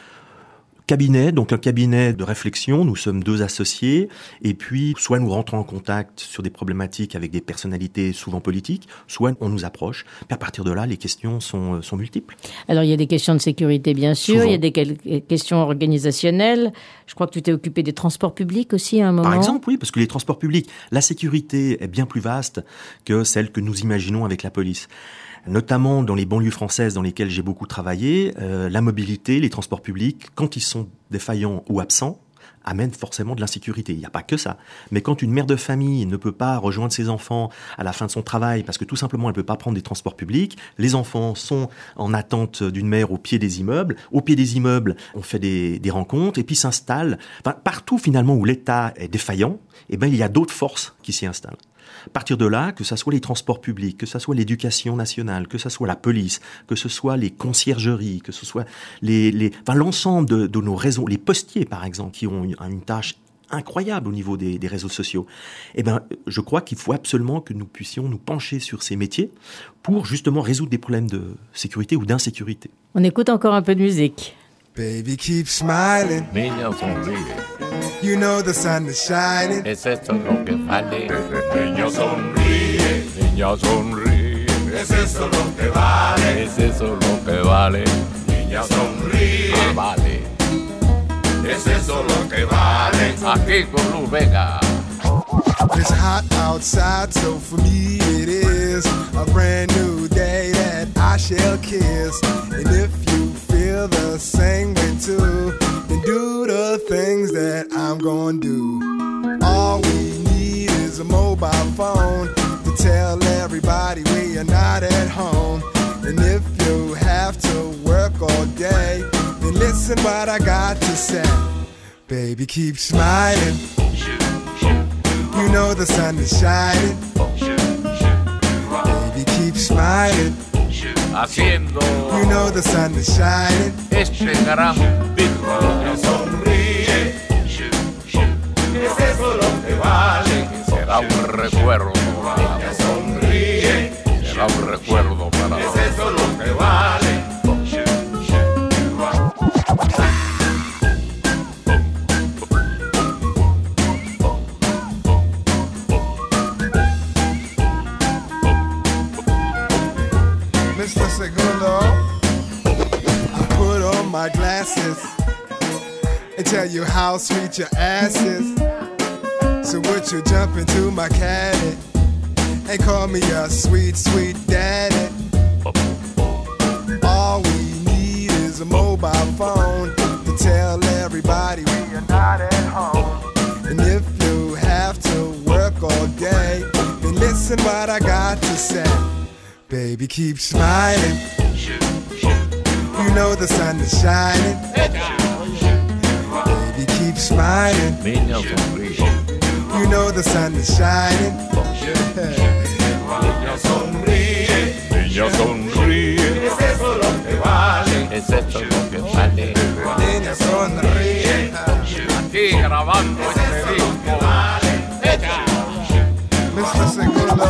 Cabinet, donc un cabinet de réflexion, nous sommes 2 associés, et puis soit nous rentrons en contact sur des problématiques avec des personnalités souvent politiques, soit on nous approche. Puis à partir de là, les questions sont multiples. Alors il y a des questions de sécurité bien sûr, souvent. Il y a des questions organisationnelles. Je crois que tu t'es occupé des transports publics aussi à un moment. Par exemple, oui, parce que les transports publics, la sécurité est bien plus vaste que celle que nous imaginons avec la police. Notamment dans les banlieues françaises dans lesquelles j'ai beaucoup travaillé, la mobilité, les transports publics, quand ils sont défaillants ou absents, amènent forcément de l'insécurité. Il n'y a pas que ça. Mais quand une mère de famille ne peut pas rejoindre ses enfants à la fin de son travail parce que tout simplement elle ne peut pas prendre des transports publics, les enfants sont en attente d'une mère au pied des immeubles. Au pied des immeubles, on fait des rencontres et puis s'installent. Enfin, partout finalement où l'État est défaillant, eh ben, il y a d'autres forces qui s'y installent. À partir de là, que ce soit les transports publics, que ce soit l'éducation nationale, que ce soit la police, que ce soit les conciergeries, que ce soit l'ensemble de nos réseaux, les postiers par exemple, qui ont une tâche incroyable au niveau des réseaux sociaux. Eh ben, je crois qu'il faut absolument que nous puissions nous pencher sur ces métiers pour justement résoudre des problèmes de sécurité ou d'insécurité. On écoute encore un peu de musique. Baby, keep smiling. Niña, sonríe. You know the sun is shining. Es esto lo que vale. Niña, sonríe. Niña, sonríe. Es eso lo que vale. Es eso lo que vale. Niña, sonríe. Ah, vale. Es eso lo que vale. Aquí con Luz Vega. It's hot outside, so for me it is a brand new day that I shall kiss. And if you feel the same way too, then do the things that I'm gonna do. All we need is a mobile phone to tell everybody we are not at home. And if you have to work all day, then listen what I got to say. Baby, keep smiling. You know the sun is shining. Baby, keep smiling. Haciendo You know the sun is shining. este gran beat. Sonríe. Es eso lo que vale. Será un recuerdo. Niña, sonríe. Será un recuerdo para Es eso lo que vale. Mr. Segundo, I put on my glasses and tell you how sweet your ass is. So would you jump into my caddy and call me a sweet, sweet daddy? use a mobile phone to tell everybody we are not at home. And if you have to work all day, then listen what I got to say. Baby, keep smiling. You know the sun is shining. Baby, keep smiling. You know the sun is shining. Niña sonríe, niña sonríe. Es eso lo que vale, es eso lo que vale. Niña sonríe. Aquí grabando este disco. Mr. Segundo.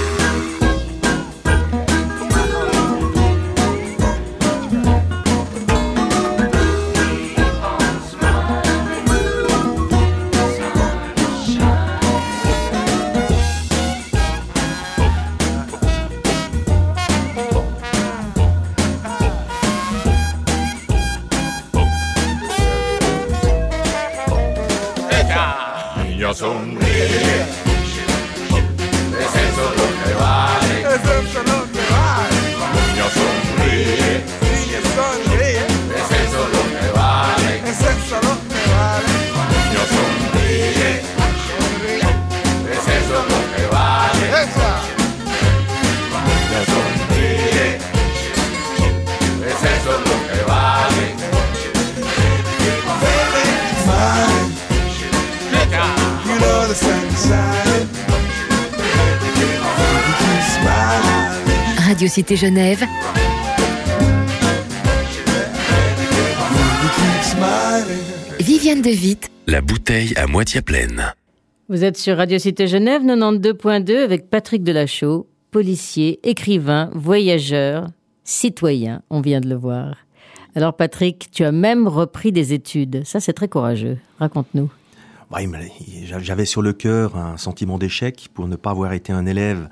Niña sonríe, es eso lo que vale. Es eso lo que vale. Niña sonríe, Niña sonríe. es eso lo que vale. Es eso lo que vale. Niña sonríe, es eso lo que vale. Esa. Niña sonríe, es eso lo que vale. Smiling. You know the sun is shining. You keep smiling. Radio Cité Genève, You keep smiling. Viviane de Witt. La bouteille à moitié pleine. Vous êtes sur Radio Cité Genève 92.2 avec Patrick Delachaux, policier, écrivain, voyageur, citoyen, on vient de le voir. Alors Patrick, tu as même repris des études. Ça, c'est très courageux. Raconte-nous. J'avais sur le cœur un sentiment d'échec pour ne pas avoir été un élève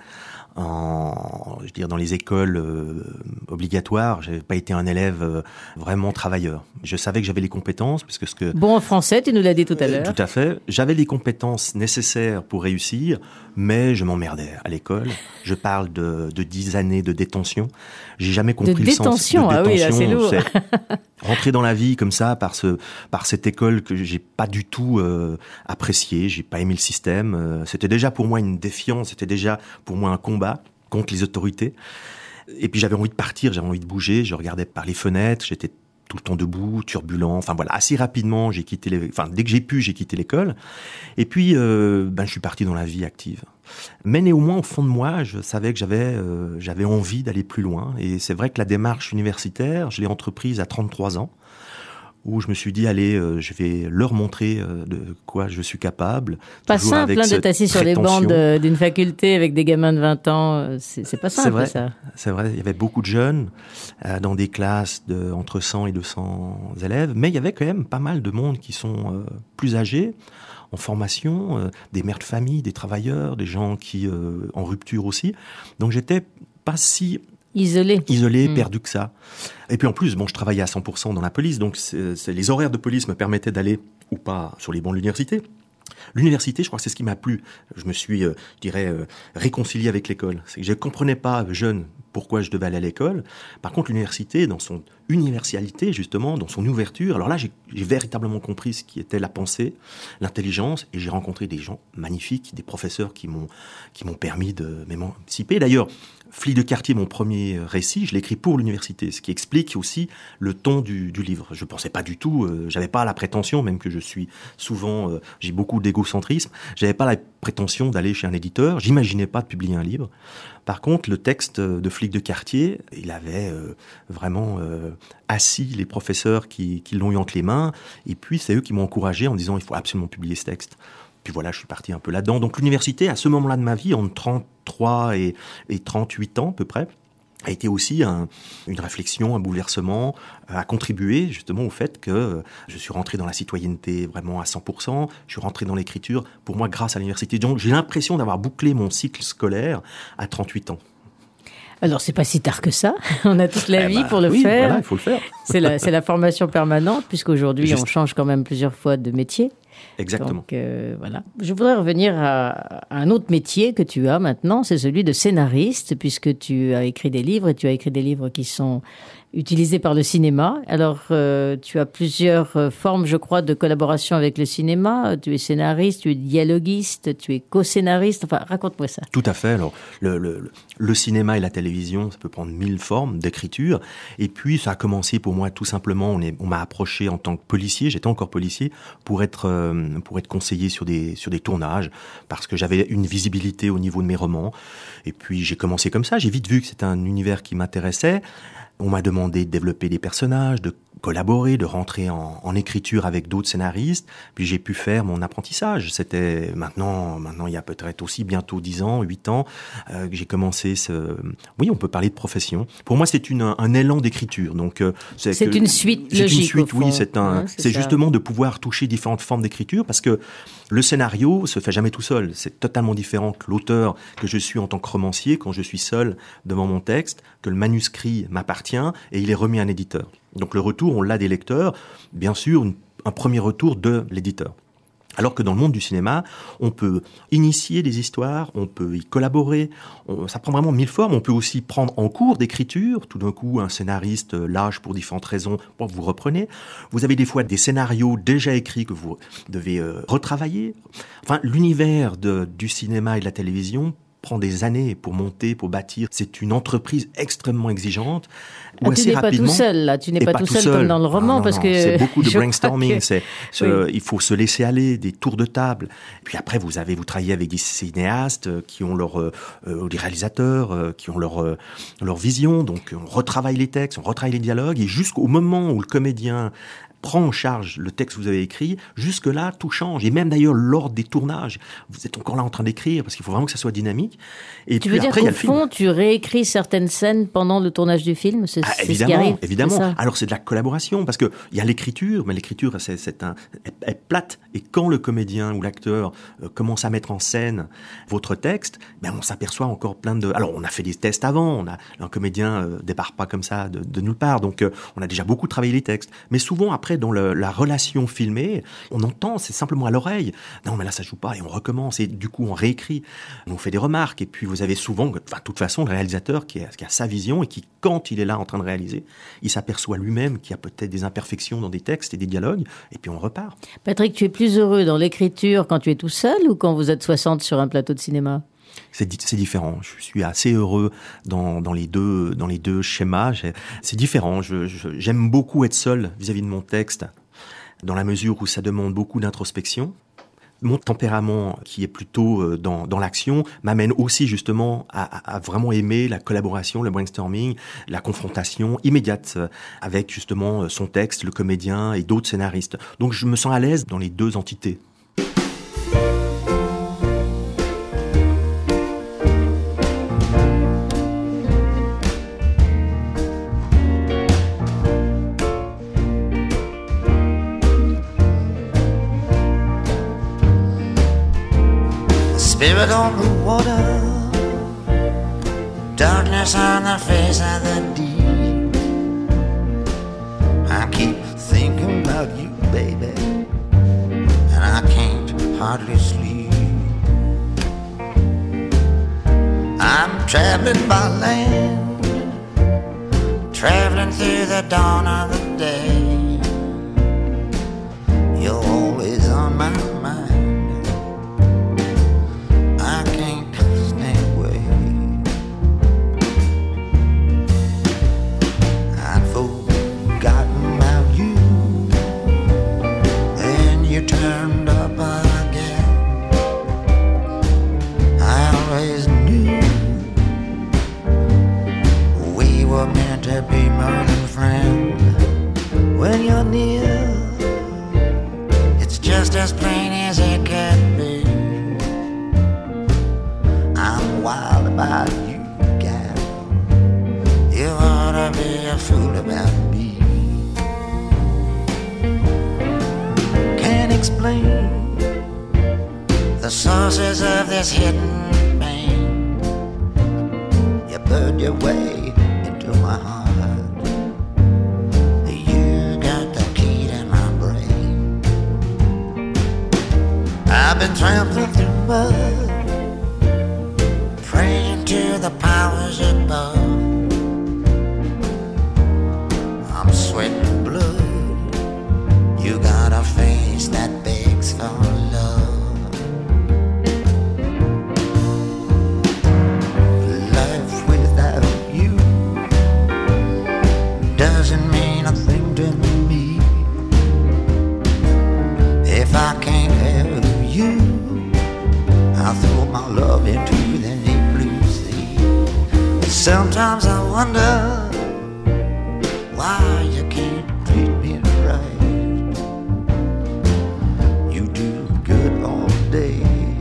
dans les écoles obligatoires. J'avais pas été un élève vraiment travailleur. Je savais que j'avais les compétences, puisque Bon en français, tu nous l'as dit tout à l'heure. Tout à fait. J'avais les compétences nécessaires pour réussir, mais je m'emmerdais à l'école. Je parle de 10 années de détention. J'ai jamais compris le sens de détention. Ah oui, là, c'est lourd. Rentrer dans la vie comme ça par cette école que j'ai pas du tout appréciée. J'ai pas aimé le système. C'était déjà pour moi une défiance. C'était déjà pour moi un combat contre les autorités. Et puis j'avais envie de partir, j'avais envie de bouger. Je regardais par les fenêtres. J'étais tout le temps debout, turbulent. Enfin voilà, assez rapidement, dès que j'ai pu, j'ai quitté l'école. Et puis, je suis parti dans la vie active. Mais néanmoins, au fond de moi, je savais que j'avais envie d'aller plus loin. Et c'est vrai que la démarche universitaire, je l'ai entreprise à 33 ans, où je me suis dit, allez, je vais leur montrer de quoi je suis capable. Pas simple d'être assis sur les bancs d'une faculté avec des gamins de 20 ans. C'est pas simple, vrai, ça. C'est vrai, il y avait beaucoup de jeunes dans des classes entre 100 et 200 élèves, mais il y avait quand même pas mal de monde qui sont plus âgés, en formation, des mères de famille, des travailleurs, des gens qui en rupture aussi. Donc j'étais pas si isolé, perdu que ça. Et puis en plus, je travaillais à 100% dans la police, donc les horaires de police me permettaient d'aller ou pas sur les bancs de l'université. L'université, je crois que c'est ce qui m'a plu. Je me suis, réconcilié avec l'école. C'est que je ne comprenais pas, jeune, pourquoi je devais aller à l'école. Par contre, l'université, dans son universalité, justement, dans son ouverture, alors là, j'ai véritablement compris ce qui était la pensée, l'intelligence, et j'ai rencontré des gens magnifiques, des professeurs qui m'ont permis de m'émanciper. D'ailleurs, Flic de quartier, mon premier récit, je l'ai écrit pour l'université, ce qui explique aussi le ton du livre. Je pensais pas du tout, j'avais pas la prétention, même que je suis souvent, j'ai beaucoup d'égocentrisme, j'avais pas la prétention d'aller chez un éditeur, j'imaginais pas de publier un livre. Par contre, le texte de Flic de quartier, il avait vraiment assis les professeurs qui l'ont eu entre les mains, et puis c'est eux qui m'ont encouragé en disant il faut absolument publier ce texte. Puis voilà, je suis parti un peu là-dedans. Donc l'université, à ce moment-là de ma vie, entre 33 et 38 ans à peu près, a été aussi une réflexion, un bouleversement, a contribué justement au fait que je suis rentré dans la citoyenneté vraiment à 100%, je suis rentré dans l'écriture, pour moi, grâce à l'université. Donc j'ai l'impression d'avoir bouclé mon cycle scolaire à 38 ans. Alors, c'est pas si tard que ça. On a toute la vie pour le faire. Voilà, il faut le faire. C'est la formation permanente, puisqu'aujourd'hui, on change quand même plusieurs fois de métier. Exactement. Donc, voilà. Je voudrais revenir à un autre métier que tu as maintenant, c'est celui de scénariste, puisque tu as écrit des livres, et tu as écrit des livres qui sont utilisé par le cinéma. Alors, tu as plusieurs formes, je crois, de collaboration avec le cinéma. Tu es scénariste, tu es dialoguiste, tu es co-scénariste. Enfin, raconte-moi ça. Tout à fait. Alors, le cinéma et la télévision, ça peut prendre 1000 formes d'écriture. Et puis, ça a commencé pour moi tout simplement. On m'a approché en tant que policier. J'étais encore policier pour être conseiller sur des tournages parce que j'avais une visibilité au niveau de mes romans. Et puis, j'ai commencé comme ça. J'ai vite vu que c'était un univers qui m'intéressait. On m'a demandé de développer des personnages, de collaborer, de rentrer en écriture avec d'autres scénaristes. Puis j'ai pu faire mon apprentissage. C'était maintenant il y a peut-être aussi bientôt 10 ans, 8 ans, que j'ai commencé oui, on peut parler de profession. Pour moi, c'est un élan d'écriture. Donc, c'est une suite logique. C'est une suite, oui. C'est ça. justement de pouvoir toucher différentes formes d'écriture parce que le scénario se fait jamais tout seul. C'est totalement différent que l'auteur que je suis en tant que romancier quand je suis seul devant mon texte, que le manuscrit m'appartient et il est remis à un éditeur. Donc le retour, on l'a des lecteurs, bien sûr, un premier retour de l'éditeur. Alors que dans le monde du cinéma, on peut initier des histoires, on peut y collaborer, ça prend vraiment 1000 formes. On peut aussi prendre en cours d'écriture, tout d'un coup un scénariste lâche pour différentes raisons, vous reprenez. Vous avez des fois des scénarios déjà écrits que vous devez retravailler. Enfin, l'univers du cinéma et de la télévision prend des années pour monter, pour bâtir. C'est une entreprise extrêmement exigeante. Tu n'es pas tout seul, là. Tu n'es pas tout seul comme dans le roman, parce que c'est beaucoup de brainstorming. Oui. Il faut se laisser aller, des tours de table. Puis après, vous travaillez avec des cinéastes qui ont des réalisateurs qui ont leur vision. Donc, on retravaille les textes, on retravaille les dialogues, et jusqu'au moment où le comédien prend en charge le texte que vous avez écrit, jusque-là, tout change. Et même d'ailleurs, lors des tournages, vous êtes encore là en train d'écrire, parce qu'il faut vraiment que ça soit dynamique. Et tu veux dire qu'au fond, tu réécris certaines scènes pendant le tournage du film? C'est ce qui arrive? Évidemment. Alors, c'est de la collaboration, parce qu'il y a l'écriture, mais l'écriture, elle est plate. Et quand le comédien ou l'acteur commence à mettre en scène votre texte, on s'aperçoit encore plein de... Alors, on a fait des tests avant, un comédien débarque pas comme ça de nulle part, donc on a déjà beaucoup travaillé les textes. Mais souvent, après, dans la relation filmée, on entend, c'est simplement à l'oreille. Non, mais là, ça joue pas, et on recommence, et du coup, on réécrit. On fait des remarques, et puis vous avez souvent, de toute façon, le réalisateur qui a sa vision, et qui, quand il est là en train de réaliser, il s'aperçoit lui-même qu'il y a peut-être des imperfections dans des textes et des dialogues, et puis on repart. Patrick, tu es plus heureux dans l'écriture quand tu es tout seul, ou quand vous êtes 60 sur un plateau de cinéma? C'est différent. Je suis assez heureux dans les deux schémas. C'est différent. J'aime beaucoup être seul vis-à-vis de mon texte, dans la mesure où ça demande beaucoup d'introspection. Mon tempérament, qui est plutôt dans l'action, m'amène aussi justement à vraiment aimer la collaboration, le brainstorming, la confrontation immédiate avec justement son texte, le comédien et d'autres scénaristes. Donc je me sens à l'aise dans les deux entités. Spirit on the water, darkness on the face of the deep. I keep thinking about you, baby, and I can't hardly sleep. I'm traveling by land, traveling through the dawn of the day. You're always on my mind. Turned up again. I always knew we were meant to be more than friends. When you're near, it's just as plain as it can be. I'm wild about you, gal. You ought to be a fool about me. Explain the sources of this hidden pain. You burned your way into my heart. You got the key to my brain. I've been trampling through mud, praying to the powers above. If I can't have you, I'll throw my love into the deep blue sea. But sometimes I wonder why you can't treat me right. You do good all day,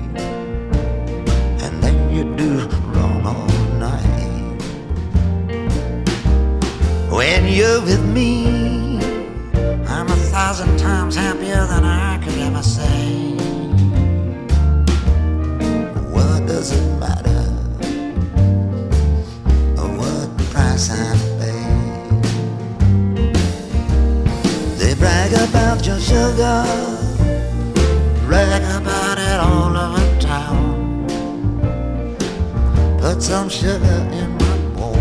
and then you do wrong all night. When you're with me, I'm 1,000 times happier than I could ever say. What does it matter what price I pay? They brag about your sugar, brag about it all over town. Put some sugar in my bowl,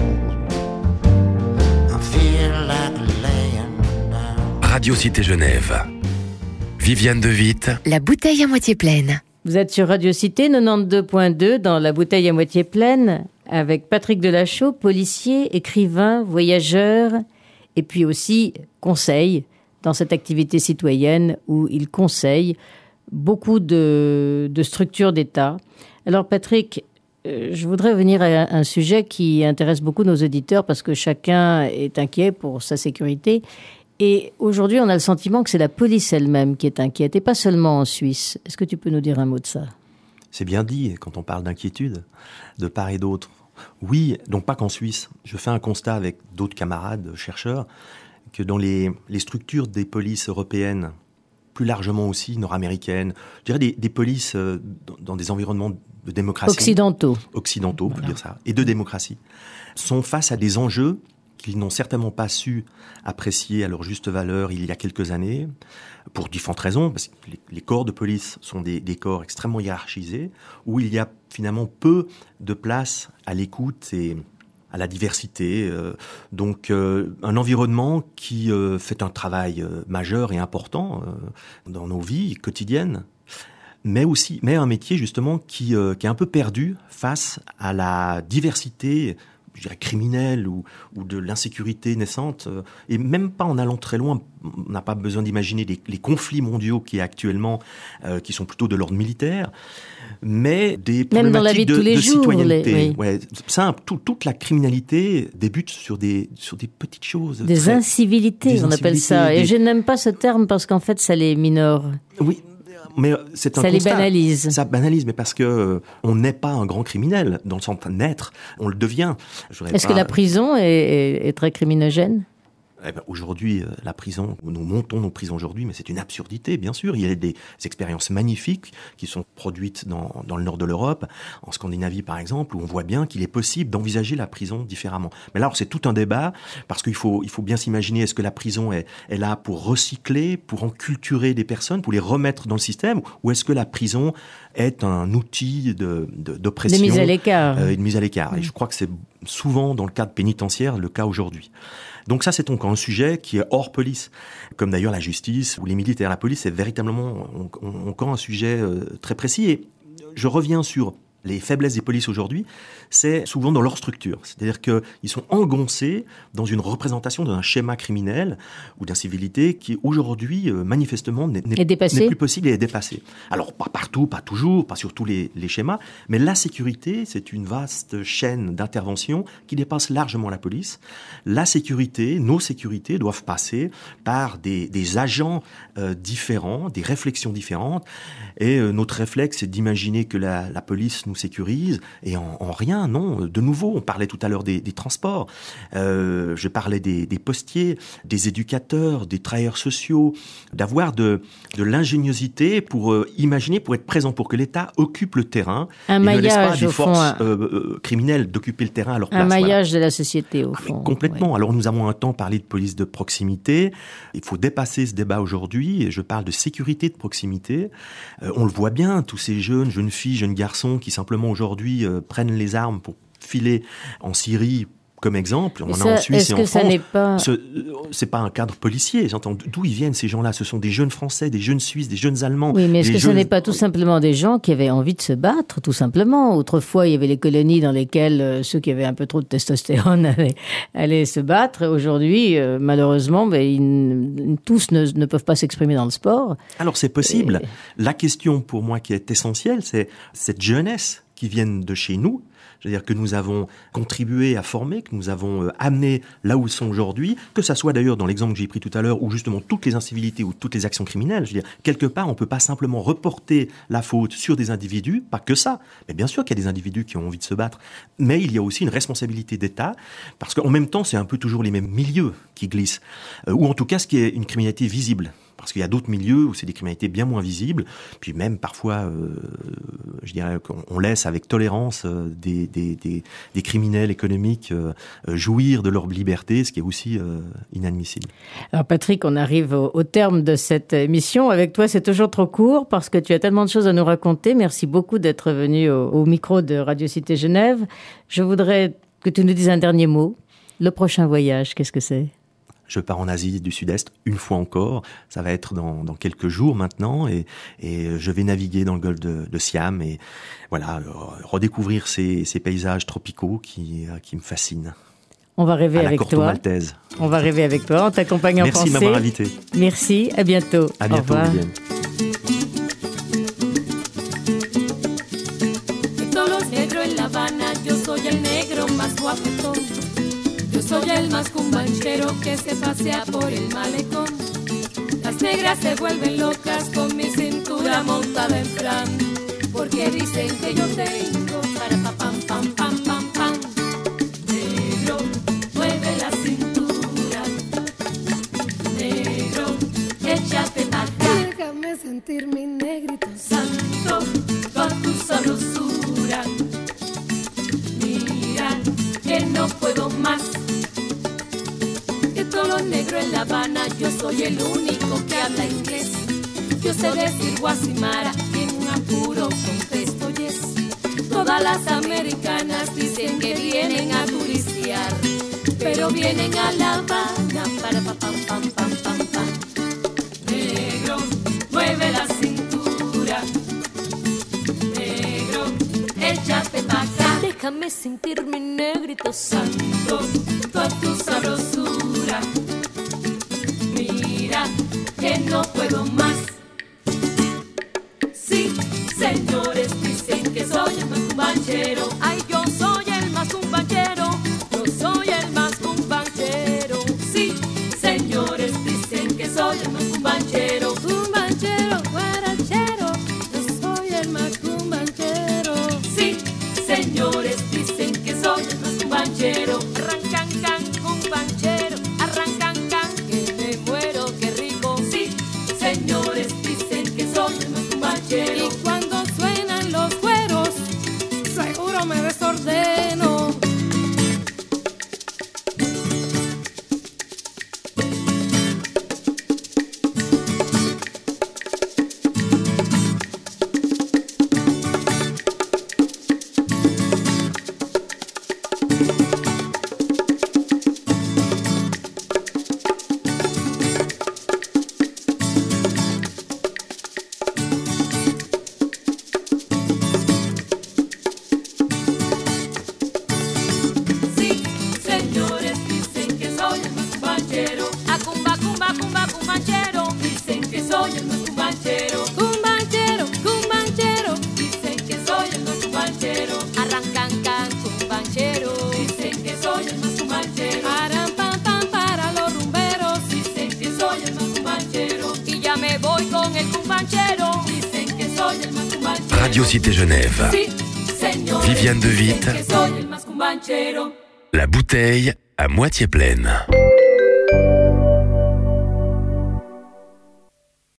I feel like laying down. Radio Cité Genève. Viviane de Witt. La bouteille à moitié pleine. Vous êtes sur Radio Cité 92.2 dans La bouteille à moitié pleine avec Patrick Delachaux, policier, écrivain, voyageur et puis aussi conseil dans cette activité citoyenne où il conseille beaucoup de structures d'État. Alors Patrick, je voudrais venir à un sujet qui intéresse beaucoup nos auditeurs parce que chacun est inquiet pour sa sécurité. Et aujourd'hui, on a le sentiment que c'est la police elle-même qui est inquiète, et pas seulement en Suisse. Est-ce que tu peux nous dire un mot de ça ? C'est bien dit quand on parle d'inquiétude, de part et d'autre. Oui, donc pas qu'en Suisse. Je fais un constat avec d'autres camarades chercheurs que dans les structures des polices européennes, plus largement aussi nord-américaines, je dirais des polices dans des environnements de démocratie. Occidentaux, on peut dire ça, et de démocratie, sont face à des enjeux qu'ils n'ont certainement pas su apprécier à leur juste valeur il y a quelques années, pour différentes raisons, parce que les corps de police sont des corps extrêmement hiérarchisés, où il y a finalement peu de place à l'écoute et à la diversité. Donc un environnement qui fait un travail majeur et important dans nos vies quotidiennes, mais un métier justement qui est un peu perdu face à la diversité, je dirais criminelle ou de l'insécurité naissante, et même pas en allant très loin. On n'a pas besoin d'imaginer les conflits mondiaux qui actuellement, qui sont plutôt de l'ordre militaire, mais des problématiques même dans la vie de tous les jours, citoyenneté. Ouais, simple, toute la criminalité débute sur des petites choses. Des incivilités, on appelle ça. Et je n'aime pas ce terme parce qu'en fait, ça les minore. Oui. Mais c'est un ça constat. Les banalise. Ça banalise, mais parce que on n'est pas un grand criminel dans le sens d'être, on le devient. Est-ce que la prison est très criminogène ? Aujourd'hui, la prison, nous montons nos prisons aujourd'hui, mais c'est une absurdité, bien sûr. Il y a des expériences magnifiques qui sont produites dans le nord de l'Europe, en Scandinavie par exemple, où on voit bien qu'il est possible d'envisager la prison différemment. Mais là, c'est tout un débat, parce qu'il faut bien s'imaginer, est-ce que la prison est là pour recycler, pour enculturer des personnes, pour les remettre dans le système, ou est-ce que la prison est un outil d'oppression, de mise à l'écart. Et de mise à l'écart. Et je crois que c'est souvent, dans le cadre pénitentiaire, le cas aujourd'hui. Donc ça, c'est donc un sujet qui est hors police, comme d'ailleurs la justice ou les militaires. La police est véritablement encore un sujet très précis. Et je reviens sur les faiblesses des polices aujourd'hui, c'est souvent dans leur structure. C'est-à-dire qu'ils sont engoncés dans une représentation d'un schéma criminel ou d'incivilité qui aujourd'hui, manifestement, n'est plus possible et est dépassé. Alors, pas partout, pas toujours, pas sur tous les schémas, mais la sécurité, c'est une vaste chaîne d'intervention qui dépasse largement la police. La sécurité, nos sécurités doivent passer par des agents différents, des réflexions différentes. Et notre réflexe, c'est d'imaginer que la police nous sécurise, et en rien, non. De nouveau, on parlait tout à l'heure des transports, je parlais des postiers, des éducateurs, des travailleurs sociaux, d'avoir de l'ingéniosité pour imaginer, pour être présent, pour que l'État occupe le terrain, un et maillage, ne laisse pas des au forces fond, criminelles d'occuper le terrain à leur place. Un maillage de la société, au fond. Complètement. Ouais. Alors nous avons un temps parlé de police de proximité, il faut dépasser ce débat aujourd'hui, et je parle de sécurité de proximité. On le voit bien, tous ces jeunes filles, jeunes garçons qui simplement aujourd'hui prennent les armes pour filer en Syrie comme exemple. On ça, a en Suisse et en ça France. n'est pas... C'est pas un cadre policier. J'entends d'où ils viennent ces gens-là. Ce sont des jeunes Français, des jeunes Suisses, des jeunes Allemands. Oui, mais est-ce que ce n'est pas tout simplement des gens qui avaient envie de se battre, tout simplement? Autrefois, il y avait les colonies dans lesquelles ceux qui avaient un peu trop de testostérone allaient se battre. Aujourd'hui, malheureusement, tous ne peuvent pas s'exprimer dans le sport. Alors c'est possible. La question pour moi qui est essentielle, c'est cette jeunesse qui vient de chez nous. C'est-à-dire que nous avons contribué à former, que nous avons amené là où ils sont aujourd'hui, que ça soit d'ailleurs dans l'exemple que j'ai pris tout à l'heure, où justement toutes les incivilités ou toutes les actions criminelles, je veux dire, quelque part, on peut pas simplement reporter la faute sur des individus, pas que ça. Mais bien sûr qu'il y a des individus qui ont envie de se battre, mais il y a aussi une responsabilité d'État, parce qu'en même temps, c'est un peu toujours les mêmes milieux qui glissent, ou en tout cas, ce qui est une criminalité visible. Parce qu'il y a d'autres milieux où c'est des criminalités bien moins visibles, puis même parfois, je dirais qu'on laisse avec tolérance des criminels économiques jouir de leur liberté, ce qui est aussi inadmissible. Alors Patrick, on arrive au terme de cette émission. Avec toi, c'est toujours trop court parce que tu as tellement de choses à nous raconter. Merci beaucoup d'être venu au micro de Radio Cité Genève. Je voudrais que tu nous dises un dernier mot. Le prochain voyage, qu'est-ce que c'est ? Je pars en Asie du Sud-Est une fois encore. Ça va être dans quelques jours maintenant et je vais naviguer dans le golfe de Siam et voilà, redécouvrir ces paysages tropicaux qui me fascinent. On va rêver avec toi. Maltaise. On va rêver avec toi. On t'accompagne en Merci pensée. de m'avoir invité. Merci. À bientôt. À bientôt, Viviane. Yo soy el más cumbanchero que se pasea por el malecón. Las negras se vuelven locas con mi cintura montada en fran, porque dicen que yo tengo para pa pam pam pam pam pam. Negro, mueve la cintura. Negro, échate pa' acá. Déjame sentir mi negrito santo con tu sabrosura. Mira que no puedo más. Negro en La Habana, yo soy el único que habla inglés. Yo sé decir Guasimara y en un apuro contesto yes. Todas las americanas dicen que vienen a turistear, pero vienen a La Habana para pa pam pam pam pam pam. Negro, mueve la cintura. Negro, échate pa' acá. Déjame sentir mi negrito santo, toda tu sabrosura. Mira que no puedo más. Sí, señores, dicen que soy el más cumbanchero. Ay, yo soy el más cumbanchero. Yo soy el más cumbanchero. Sí, señores, dicen que soy el más cumbanchero. Cumbanchero, guarachero. Yo soy el más cumbanchero. Sí, señores, dicen que soy el más cumbanchero. Arrancan can, cumbanchero. Arrancan can, que me muero, qué rico. Sí, señores, dicen que soy el más cumbanchero. Y cuando suenan los cueros, seguro me desordeno. Radio Cité Genève. Viviane de Witt. La bouteille à moitié pleine.